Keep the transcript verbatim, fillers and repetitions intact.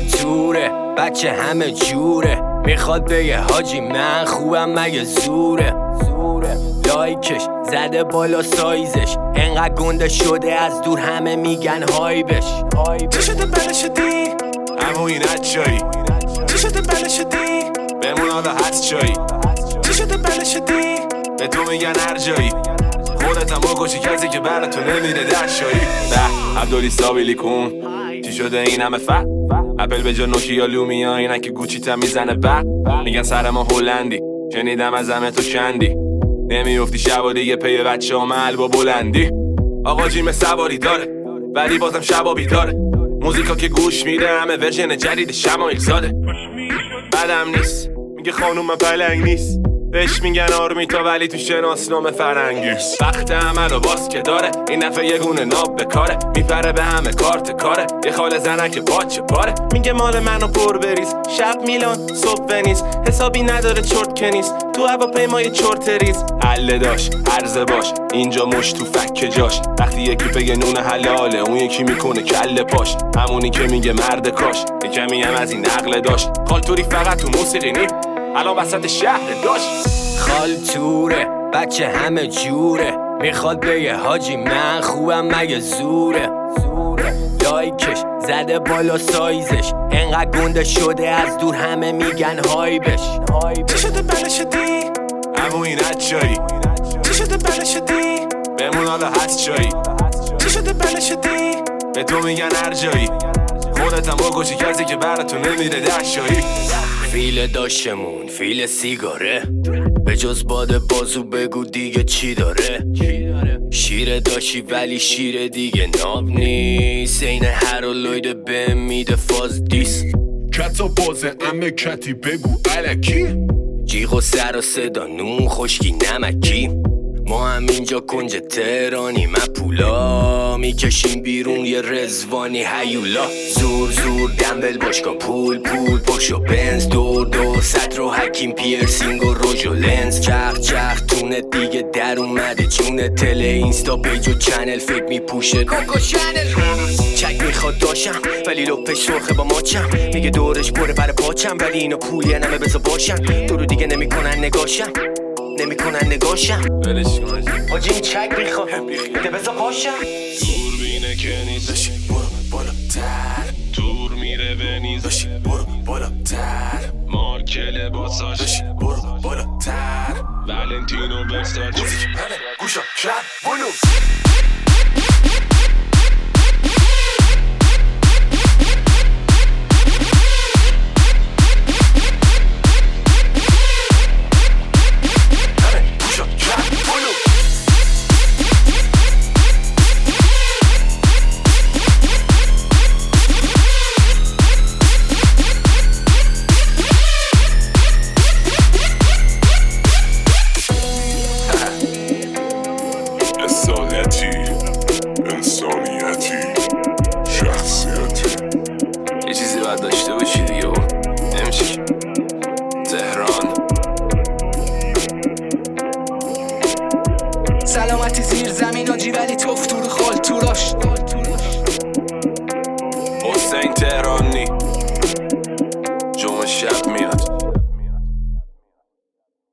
خالتوره بچه همه جوره، میخواد بگه حاجی من خوبم مگه زوره. لایکش زده بالا سایزش، انقدر گنده شده از دور همه میگن هایبش. چه شده بله شدی؟ همون این چایی چه شده بله شدی؟ بمون حالا حد چایی چه شده بله شدی؟ به تو میگن هر جایی خودت هم بکشی کسی که برا تو نمیره در شایی. به عبدالی سابیلی کن چی شده این همه فت اپل به جا نوکیا لومیا اینن که گوچی تا میزنه بق میگن سر ما هلندی شنیدم از همه تو شندی نمیافتی شب و دیگه پی بچه ها محل با بلندی. آقا جیم سواری داره ولی بازم شبا بیداره، موزیکا که گوش میده همه ورژن جدید شمایل زاده. بدم نیست میگه خانوم من پلنگ نیست، بهش میگن آرمیتا ولی تو شناسنامه فرنگی. وقت عمل و باز که داره این نفع یه گونه ناب به کاره، میپره به همه کارت کاره یه خاله زنه که باچه پاره. میگه مال منو پر بریز شب میلان صبح ونیز، حسابی نداره چرت کنیز تو هواپیمای چرت ریز. حله داشت عرضه باش اینجا مش تو فک جاش، وقتی یکی بگه نون حلاله اون یکی میکنه کله پاش، همونی که میگه مرد کاش یکمی هم از این عقل داشت. خالتوری فقط تو موسیقی نی الان وسط شهر داشت. خالتوره بچه همه جوره، میخواد بگه حاجی من خوبم مگه زوره. لایکش زده بالا سایزش، انقدر گنده شده از دور همه میگن هایبش. چه شده بله شدی؟ همون این چایی چه شده بله شدی؟ بمون حالا حد چایی چه شده بله شدی؟ به تو میگن هر جایی خودت هم بکشی کسی که برا تو نمیره در شایی. فیل داشتمون فیل سیگاره، به جز باد بازو بگو دیگه چی داره. شیر داشتی ولی شیر دیگه ناب نیست، این هرولوید به میده فاز دیس. کتا بازه امه کتی بگو علکی، جیغ و سر و صدا نون خشکی نمکی. ما هم اینجا کنج تهرانی من پولا، میکشیم بیرون یه رزوانی هیولا. زور زور دنبل باشگاه پول پول پشت و بنز، دور دور سطر و حکیم پیرسینگ و روژ و لنز. چخ چخ تونه دیگه در اومده چونه، تله اینستا پیج و چنل فکر میپوشه کوکو چنل. چک میخواد داشم ولی لپش سرخه با ماچم، میگه دورش پره بر پاچم ولی اینا پولی نمه بزا باشم. دورو دیگه نمیکنن نگاشم نمیکنن نگاشم ولش کن حاجی این چک میخواد بده بزا پاشم. دور بینه که نیست داشی برو بالاتر، دور میره به نیز داشی برو بالاتر، مارک لباساش داشی برو بالاتر، ولنتینو ورساچ موزیک همه گوشا شب ولوم. انسانیتی انسانیتی شخصیتی یه چیزی باید داشته باشی دیگه و نمیشه. تهران سلامتی زیر زمین آجی ولی توف تو رو خالتوراش.